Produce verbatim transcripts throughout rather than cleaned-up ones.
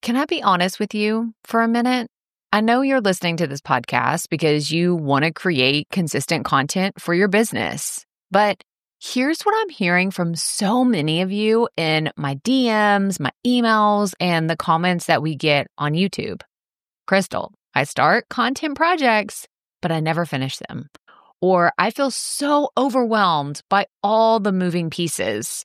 Can I be honest with you for a minute? I know you're listening to this podcast because you want to create consistent content for your business. But here's what I'm hearing from so many of you in my D Ms, my emails, and the comments that we get on YouTube. Crystal, I start content projects, but I never finish them. Or I feel so overwhelmed by all the moving pieces.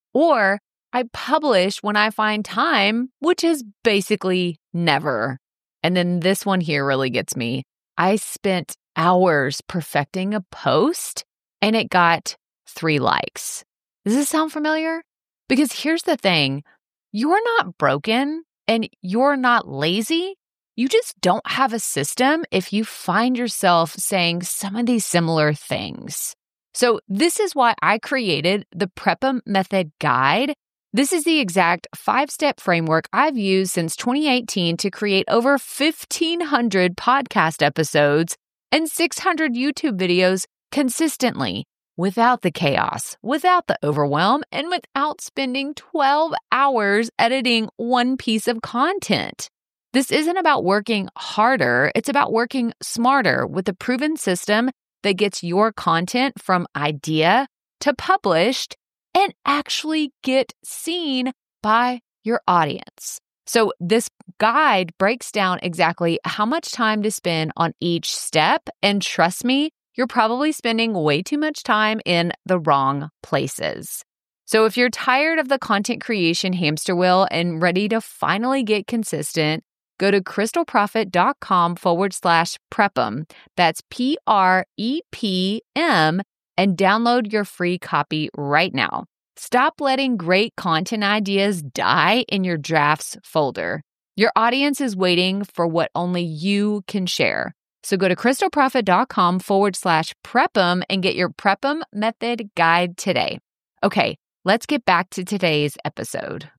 Or I publish when I find time, which is basically never. And then this one here really gets me. I spent hours perfecting a post and it got three likes. Does this sound familiar? Because here's the thing. You're not broken and you're not lazy. You just don't have a system if you find yourself saying some of these similar things. So this is why I created the Prep 'em Method Guide. This is the exact five-step framework I've used since twenty eighteen to create over fifteen hundred podcast episodes and six hundred YouTube videos consistently, without the chaos, without the overwhelm, and without spending twelve hours editing one piece of content. This isn't about working harder, it's about working smarter with a proven system that gets your content from idea to published and actually get seen by your audience. So this guide breaks down exactly how much time to spend on each step. And trust me, you're probably spending way too much time in the wrong places. So if you're tired of the content creation hamster wheel and ready to finally get consistent, go to crystalprofit.com forward slash prep'em. That's P R E P M and download your free copy right now. Stop letting great content ideas die in your drafts folder. Your audience is waiting for what only you can share. So go to crystalprofit.com forward slash prep'em and get your Prep 'em Method Guide today. Okay, let's get back to today's episode.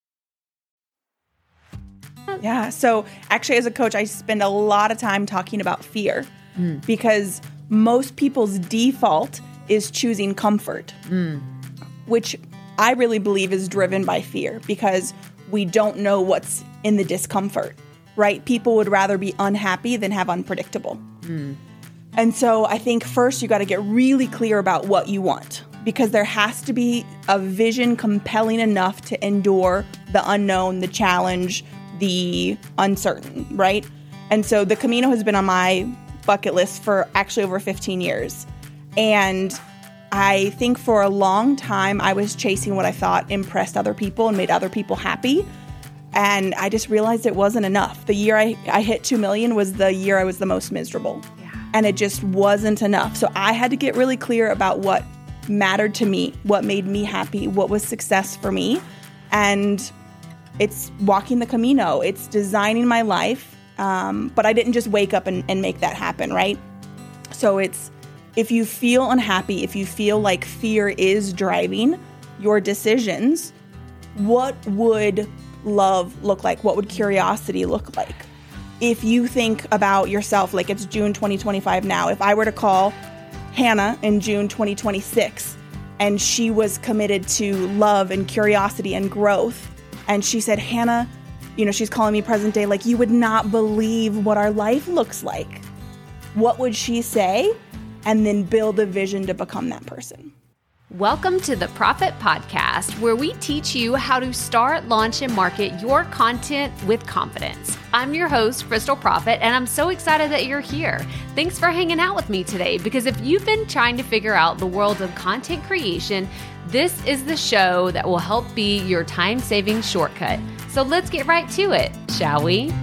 Yeah. So actually, as a coach, I spend a lot of time talking about fear mm. because most people's default is choosing comfort, mm. which I really believe is driven by fear because we don't know what's in the discomfort, right? People would rather be unhappy than have unpredictable. Mm. And so I think first you got to get really clear about what you want because there has to be a vision compelling enough to endure the unknown, the challenge, the uncertain, right? And so the Camino has been on my bucket list for actually over fifteen years. And I think for a long time, I was chasing what I thought impressed other people and made other people happy. And I just realized it wasn't enough. The year I, I hit two million was the year I was the most miserable. Yeah. And it just wasn't enough. So I had to get really clear about what mattered to me, what made me happy, what was success for me. And it's walking the Camino. It's designing my life. Um, but I didn't just wake up and, and make that happen, right? So it's, if you feel unhappy, if you feel like fear is driving your decisions, what would love look like? What would curiosity look like? If you think about yourself, like it's June twenty twenty-five now, if I were to call Hannah in June twenty twenty-six and she was committed to love and curiosity and growth, and she said, Hannah, you know, she's calling me present day, like you would not believe what our life looks like. What would she say? And then build a vision to become that person. Welcome to the Profit Podcast, where we teach you how to start, launch, and market your content with confidence. I'm your host, Crystal Profit, and I'm so excited that you're here. Thanks for hanging out with me today, because if you've been trying to figure out the world of content creation, this is the show that will help be your time-saving shortcut. So let's get right to it, shall we?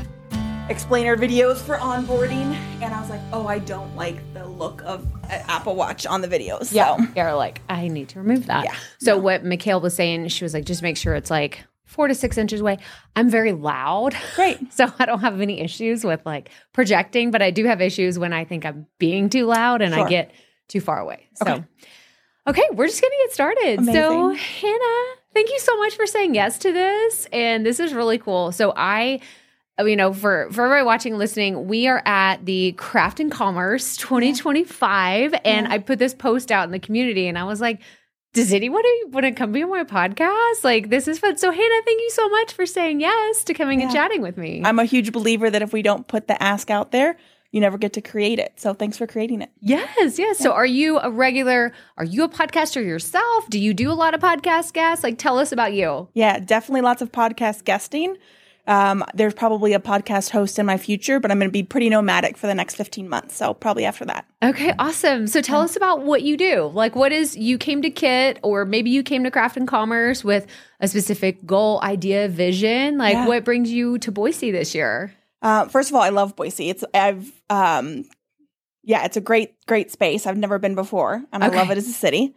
Explainer videos for onboarding, and I was like, oh, I don't like the look of an Apple Watch on the videos. So. Yeah, you're like, I need to remove that. Yeah, so no. What Mikhail was saying, she was like, just make sure it's like four to six inches away. I'm very loud. Great. So I don't have any issues with like projecting, but I do have issues when I think I'm being too loud and sure. I get too far away. So, okay, okay we're just going to get started. Amazing. So Hannah, thank you so much for saying yes to this. And this is really cool. So I... You know, for, for everybody watching and listening, we are at the Craft and Commerce twenty twenty-five, and yeah. I put this post out in the community, and I was like, does anyone want to come be on my podcast? Like, this is fun. So, Hannah, thank you so much for saying yes to coming yeah. and chatting with me. I'm a huge believer that if we don't put the ask out there, you never get to create it. So thanks for creating it. Yes, yes. Yeah. So are you a regular, are you a podcaster yourself? Do you do a lot of podcast guests? Like, tell us about you. Yeah, definitely lots of podcast guesting. Um, there's probably a podcast host in my future, but I'm going to be pretty nomadic for the next fifteen months. So probably after that. Okay, awesome. So tell yeah. us about what you do. Like, what is, you came to Kit, or maybe you came to Craft and Commerce with a specific goal, idea, vision. Like, yeah. what brings you to Boise this year? Uh, first of all, I love Boise. It's, I've, um, yeah, it's a great, great space. I've never been before, and okay. I love it as a city.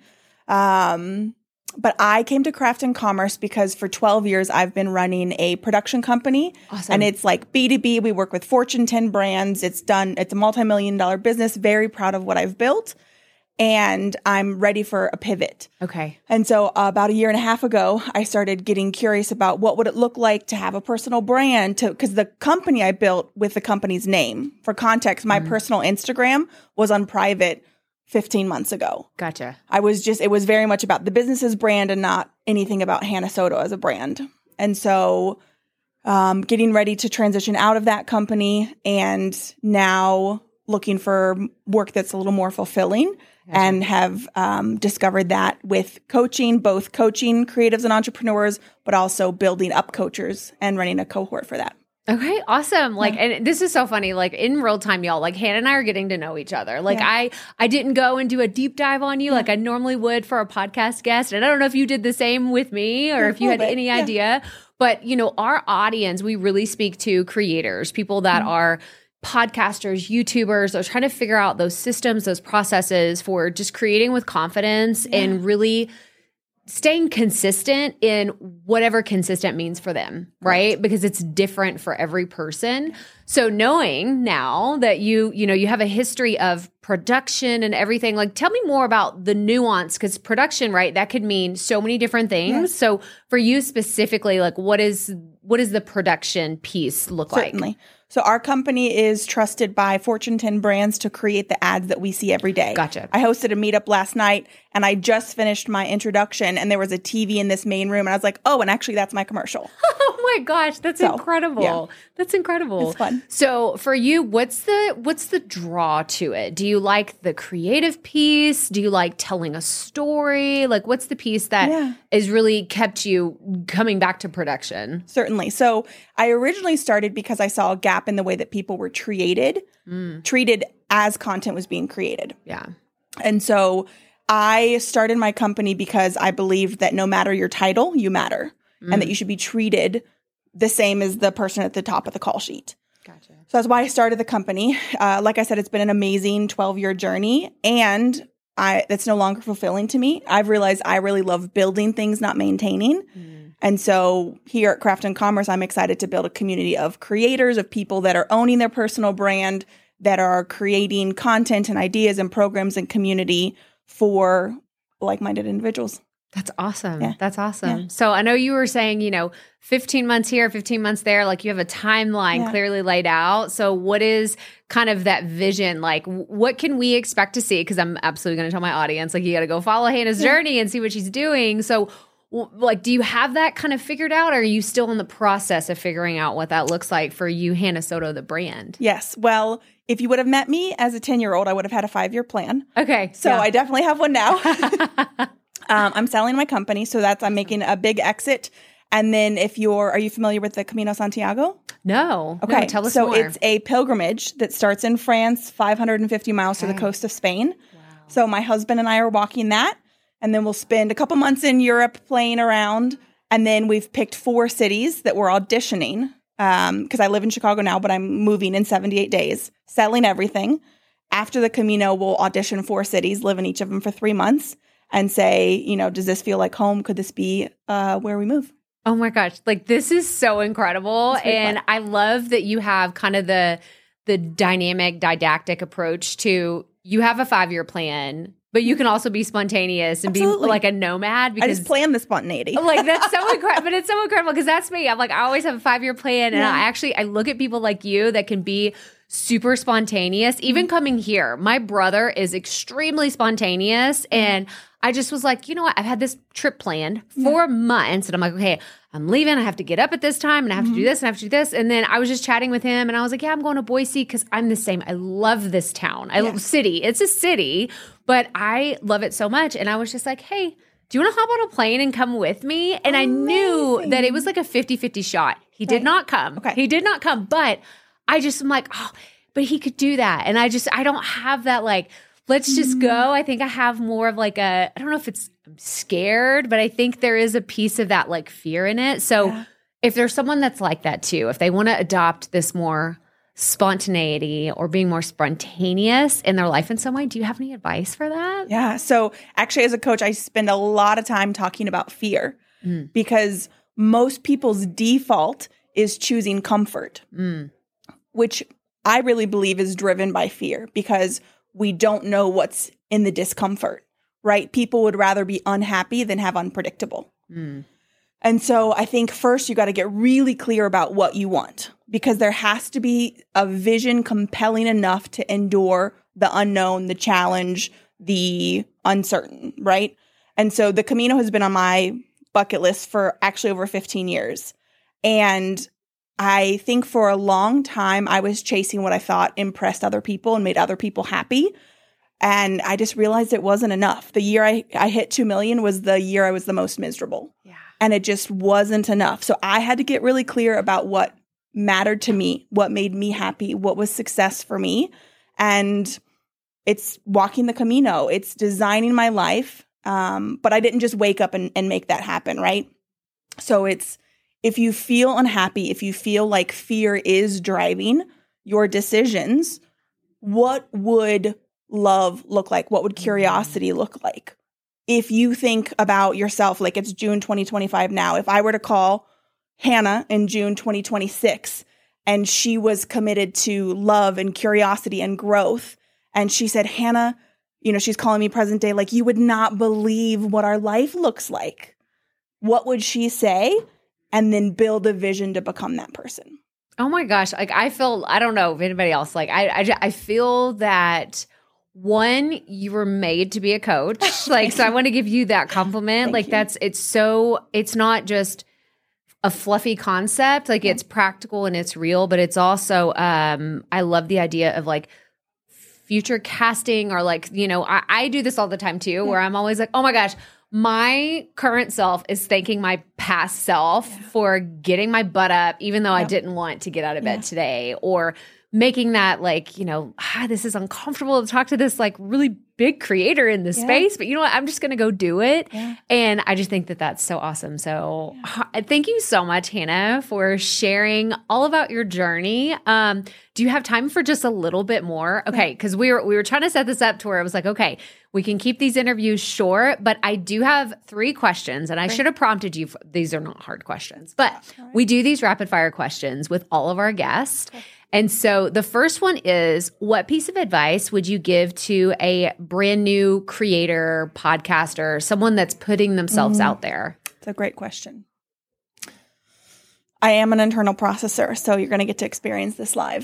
Um, But I came to Craft and Commerce because for twelve years, I've been running a production company. Awesome. And it's like B two B. We work with Fortune ten brands. It's done. It's a multi-million dollar business. Very proud of what I've built. And I'm ready for a pivot. Okay. And so uh, about a year and a half ago, I started getting curious about what would it look like to have a personal brand, to because the company I built with the company's name. For context, my mm. personal Instagram was on private fifteen months ago. Gotcha. I was just, it was very much about the business's brand and not anything about Hannah Soto as a brand. And so um, getting ready to transition out of that company and now looking for work that's a little more fulfilling. Gotcha. And have um, discovered that with coaching, both coaching creatives and entrepreneurs, but also building up coachers and running a cohort for that. Okay, awesome. Like, yeah. and this is so funny, like in real time, y'all, like Hannah and I are getting to know each other. Like yeah. I, I didn't go and do a deep dive on you yeah. like I normally would for a podcast guest. And I don't know if you did the same with me or yeah, if you had bit. any yeah. idea, but you know, our audience, we really speak to creators, people that mm-hmm. are podcasters, YouTubers, are trying to figure out those systems, those processes for just creating with confidence yeah. and really staying consistent in whatever consistent means for them, right? right? Because it's different for every person. So knowing now that you, you know, you have a history of production and everything, like tell me more about the nuance, because production, right? That could mean so many different things. Yes. So for you specifically, like what is, what does the production piece look Certainly. like? So our company is trusted by Fortune ten brands to create the ads that we see every day. Gotcha. I hosted a meetup last night and I just finished my introduction and there was a T V in this main room and I was like, oh, and actually that's my commercial. Oh my gosh, that's so, incredible. Yeah. That's incredible. It's fun. So for you, what's the what's the draw to it? Do you like the creative piece? Do you like telling a story? Like what's the piece that yeah. has really kept you coming back to production? Certainly. So I originally started because I saw a gap in the way that people were treated, mm. treated as content was being created. Yeah. And so I started my company because I believed that no matter your title, you matter, mm. and that you should be treated the same as the person at the top of the call sheet. Gotcha. So that's why I started the company. Uh, like I said, it's been an amazing twelve-year journey, and I that's no longer fulfilling to me. I've realized I really love building things, not maintaining. Mm. And so here at Craft and Commerce, I'm excited to build a community of creators, of people that are owning their personal brand, that are creating content and ideas and programs and community for like-minded individuals. That's awesome. Yeah. That's awesome. Yeah. So I know you were saying, you know, fifteen months here, fifteen months there, like you have a timeline yeah. clearly laid out. So what is kind of that vision? Like what can we expect to see? Because I'm absolutely going to tell my audience, like you got to go follow Hannah's yeah. journey and see what she's doing. So like, do you have that kind of figured out? Or are you still in the process of figuring out what that looks like for you, Hannah Soto, the brand? Yes. Well, if you would have met me as a ten-year-old, I would have had a five-year plan. Okay. So yeah. I definitely have one now. um, I'm selling my company. So that's, I'm making a big exit. And then if you're, are you familiar with the Camino Santiago? No. Okay. No, tell us so more. It's a pilgrimage that starts in France, five hundred fifty miles okay. to the coast of Spain. Wow. So my husband and I are walking that. And then we'll spend a couple months in Europe playing around. And then we've picked four cities that we're auditioning because um, I live in Chicago now, but I'm moving in seventy-eight days, selling everything. After the Camino, we'll audition four cities, live in each of them for three months and say, you know, does this feel like home? Could this be uh, where we move? Oh my gosh. Like this is so incredible. And fun. I love that you have kind of the the dynamic, didactic approach to you have a five-year plan. But you can also be spontaneous and Absolutely. be like a nomad. Because I just plan the spontaneity. Like that's so incredible. But it's so incredible because that's me. I'm like, I always have a five-year plan. And yeah. I actually, I look at people like you that can be super spontaneous. Even coming here, my brother is extremely spontaneous. And I just was like, you know what? I've had this trip planned for months. And I'm like, okay, I'm leaving. I have to get up at this time and I have mm-hmm. to do this and I have to do this. And then I was just chatting with him and I was like, yeah, I'm going to Boise because I'm the same. I love this town. I yeah. love city. It's a city, but I love it so much. And I was just like, hey, do you want to hop on a plane and come with me? And Amazing. I knew that it was like a fifty-fifty shot. He did right. not come. Okay. He did not come. But I just am like, oh, but he could do that. And I just, I don't have that like, let's just go. I think I have more of like a, I don't know if it's I'm scared, but I think there is a piece of that like fear in it. So yeah. if there's someone that's like that too, if they want to adopt this more spontaneity or being more spontaneous in their life in some way, do you have any advice for that? Yeah. So actually as a coach, I spend a lot of time talking about fear mm. because most people's default is choosing comfort, mm. which I really believe is driven by fear because we don't know what's in the discomfort, right? People would rather be unhappy than have unpredictable. Mm. And so I think first you got to get really clear about what you want because there has to be a vision compelling enough to endure the unknown, the challenge, the uncertain, right? And so the Camino has been on my bucket list for actually over fifteen years. And I think for a long time, I was chasing what I thought impressed other people and made other people happy. And I just realized it wasn't enough. The year I, I hit two million was the year I was the most miserable. Yeah. And it just wasn't enough. So I had to get really clear about what mattered to me, what made me happy, what was success for me. And it's walking the Camino. It's designing my life. Um, but I didn't just wake up and, and make that happen, right? So it's, if you feel unhappy, if you feel like fear is driving your decisions, what would love look like? What would curiosity look like? If you think about yourself, like it's June twenty twenty-five now, if I were to call Hannah in June twenty twenty-six and she was committed to love and curiosity and growth, and she said, Hannah, you know, she's calling me present day, like you would not believe what our life looks like. What would she say? And then build a vision to become that person. Oh my gosh. Like I feel, I don't know if anybody else, like I, I, I feel that one, you were made to be a coach. Like, so I want to give you that compliment. Thank like you. that's, it's so, it's not just a fluffy concept. Like yeah. it's practical and it's real, but it's also, um, I love the idea of like future casting or like, you know, I, I do this all the time too, yeah. where I'm always like, oh my gosh, my current self is thanking my past self yeah. for getting my butt up, even though yeah. I didn't want to get out of bed yeah. today, or making that like, you know, ah, this is uncomfortable to talk to this like really big creator in this yeah. space, but you know what? I'm just going to go do it. Yeah. And I just think that that's so awesome. So yeah. thank you so much, Hannah, for sharing all about your journey. Um, do you have time for just a little bit more? Okay. Cause we were, we were trying to set this up to where I was like, okay, we can keep these interviews short, but I do have three questions and I Great. should have prompted you. For, these are not hard questions, but right. we do these rapid fire questions with all of our guests. Okay. And so the first one is, what piece of advice would you give to a brand new creator, podcaster, someone that's putting themselves mm. out there? It's a great question. I am an internal processor, so you're going to get to experience this live.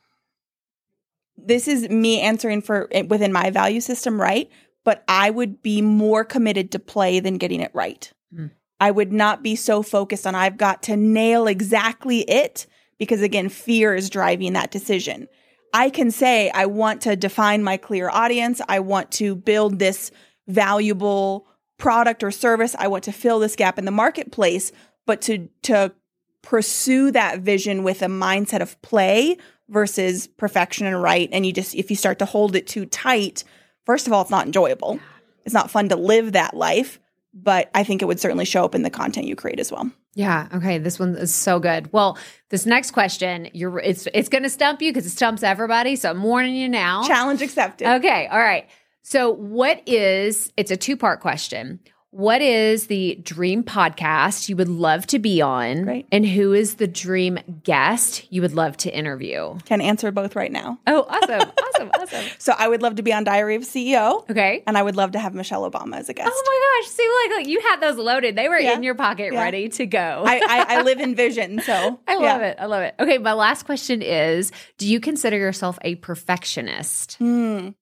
This is me answering for within my value system, right? But I would be more committed to play than getting it right. Mm. I would not be so focused on I've got to nail exactly it. Because again, fear is driving that decision. I can say, I want to define my clear audience. I want to build this valuable product or service. I want to fill this gap in the marketplace. But to, to pursue that vision with a mindset of play versus perfection and right. And you just, if you start to hold it too tight, first of all, it's not enjoyable. It's not fun to live that life. But I think it would certainly show up in the content you create as well. Yeah. Okay. This one is so good. Well, this next question, you're it's it's going to stump you because it stumps everybody. So I'm warning you now. Challenge accepted. Okay. All right. So what is, it's a two-part question. What is the dream podcast you would love to be on? Great. And who is the dream guest you would love to interview? Can answer both right now. Oh, awesome. awesome. Awesome. So I would love to be on Diary of a C E O. Okay. And I would love to have Michelle Obama as a guest. Oh my gosh. See, like, like you had those loaded. They were yeah. in your pocket yeah. ready to go. I, I, I live in vision. So I love yeah. it. I love it. Okay. My last question is, do you consider yourself a perfectionist? Hmm.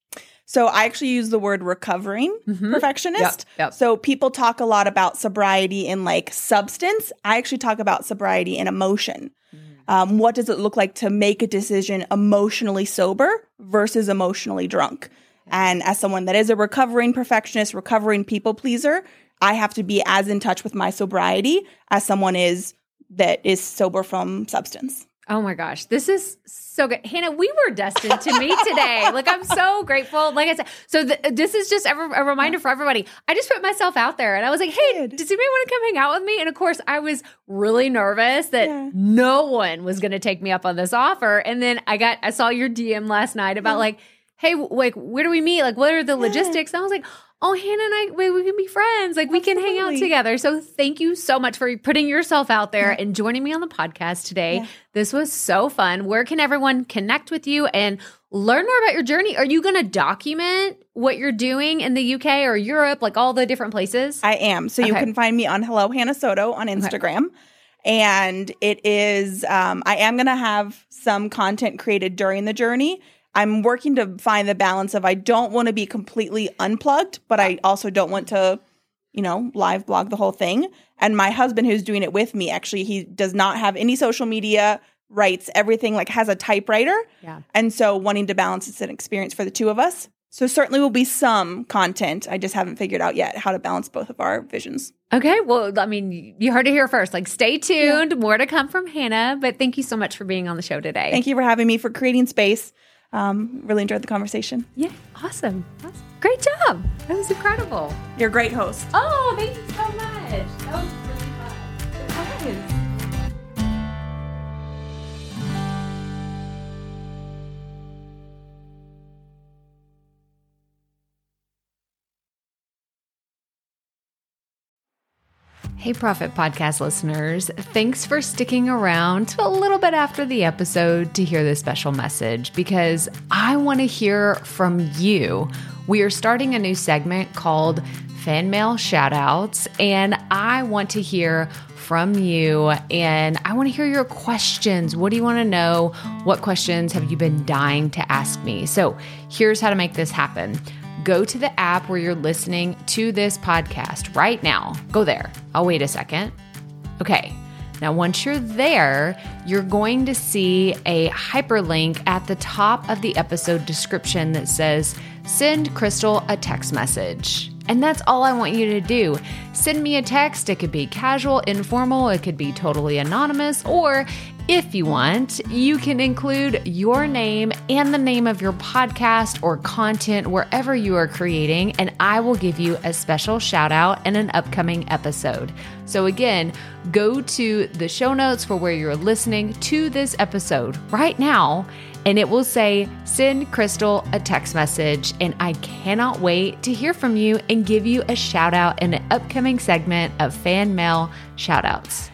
So I actually use the word recovering mm-hmm. perfectionist. Yep, yep. So people talk a lot about sobriety in like substance. I actually talk about sobriety in emotion. Mm. Um, what does it look like to make a decision emotionally sober versus emotionally drunk? And as someone that is a recovering perfectionist, recovering people pleaser, I have to be as in touch with my sobriety as someone is that is sober from substance. Oh my gosh, this is so good. Hannah, we were destined to meet today. Like, I'm so grateful. Like I said, so th- this is just a, re- a reminder for everybody. I just put myself out there and I was like, hey, does anybody want to come hang out with me? And of course, I was really nervous that yeah. no one was going to take me up on this offer. And then I got, I saw your D M last night about yeah. like, hey, like, where do we meet? Like, what are the logistics? And I was like, oh, Hannah and I, we, we can be friends. Like, we Absolutely. can hang out together. So thank you so much for putting yourself out there yeah. and joining me on the podcast today. Yeah. This was so fun. Where can everyone connect with you and learn more about your journey? Are you going to document what you're doing in the U K or Europe, like all the different places? I am. So okay. you can find me on Hello Hannah Soto on Instagram. Okay. And it is, um, I am going to have some content created during the journey. I'm working to find the balance of I don't want to be completely unplugged, but I also don't want to, you know, live blog the whole thing. And my husband, who's doing it with me, actually, he does not have any social media, writes everything, like has a typewriter. Yeah. And so wanting to balance, it's an experience for the two of us. So certainly will be some content. I just haven't figured out yet how to balance both of our visions. Okay. Well, I mean, you heard it here first. Like, stay tuned. Yeah. More to come from Hannah. But thank you so much for being on the show today. Thank you for having me, for creating space. Um, really enjoyed the conversation. Yeah, awesome. awesome. Great job. That was incredible. You're a great host. Oh, thank you so much. That was really fun. It was. Hey, Profit Podcast listeners. Thanks for sticking around to a little bit after the episode to hear this special message, because I want to hear from you. We are starting a new segment called Fan Mail Shoutouts, and I want to hear from you, and I want to hear your questions. What do you want to know? What questions have you been dying to ask me? So here's how to make this happen. Go to the app where you're listening to this podcast right now. Go there. I'll wait a second. Okay. Now, once you're there, you're going to see a hyperlink at the top of the episode description that says, send Crystal a text message. And that's all I want you to do. Send me a text. It could be casual, informal. It could be totally anonymous. Or if you want, you can include your name and the name of your podcast or content wherever you are creating, and I will give you a special shout out in an upcoming episode. So again, go to the show notes for where you're listening to this episode right now, and it will say, send Crystal a text message. And I cannot wait to hear from you and give you a shout out in an upcoming segment of Fan Mail Shoutouts.